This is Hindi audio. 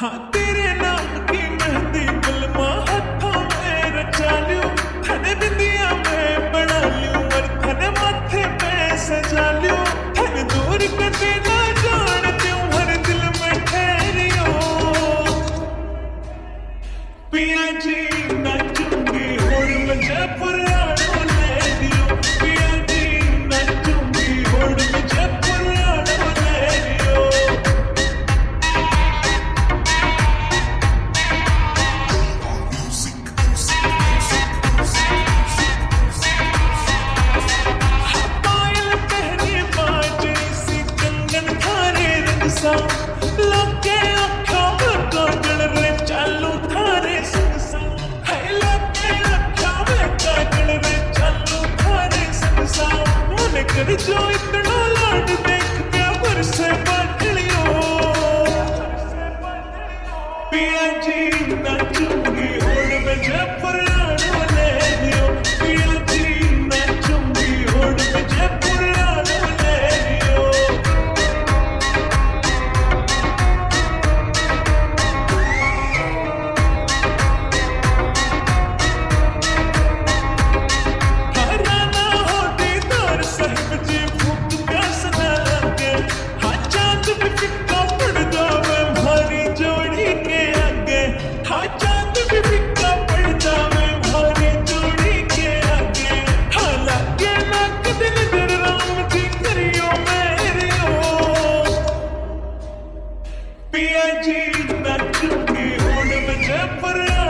हाँ तेरे नाम की मेहंदी कलमा हाथों में रचा लियो, थने बिंदिया में बना लियो और थने माथे पे सजा लियो, थने दूर कदे ना जान क्यों हर दिल में ठहरियो। पिया जी नाचूंगी होड़ में जयपुर आड़ो ले दियो, पिया जी नाचूंगी होड़ में जयपुर आड़ो ले दियो। पायल पहनी बाजरी सी कंगन थारे रंग सा, लगे अखा में काजल रे चालू थारे संग सा, है लगे अखा में काजल रे चालू थारे संग सा। मन कर जो इतना लाड देख के बरसे बादलियो, पिया जी नाचूंगी होड़ में जयपुर आड़ो ले दियो, पिया जी नाचूंगी होड़ में जयपुर आड़ो ले दियो। हराना हो दीदार साहिब जी भूख प्यास न लगे, हाँ चांद भी फिक्का पड़ जावे भारी जोड़ी के आगे, हाँ चांद भी फिक्का पड़ जावे भारी जोड़ी के आगे। हाँ लगे ना कदे नजर राम जी करियो मेरियो, पिया जी नाचूंगी होड़ में जयपुर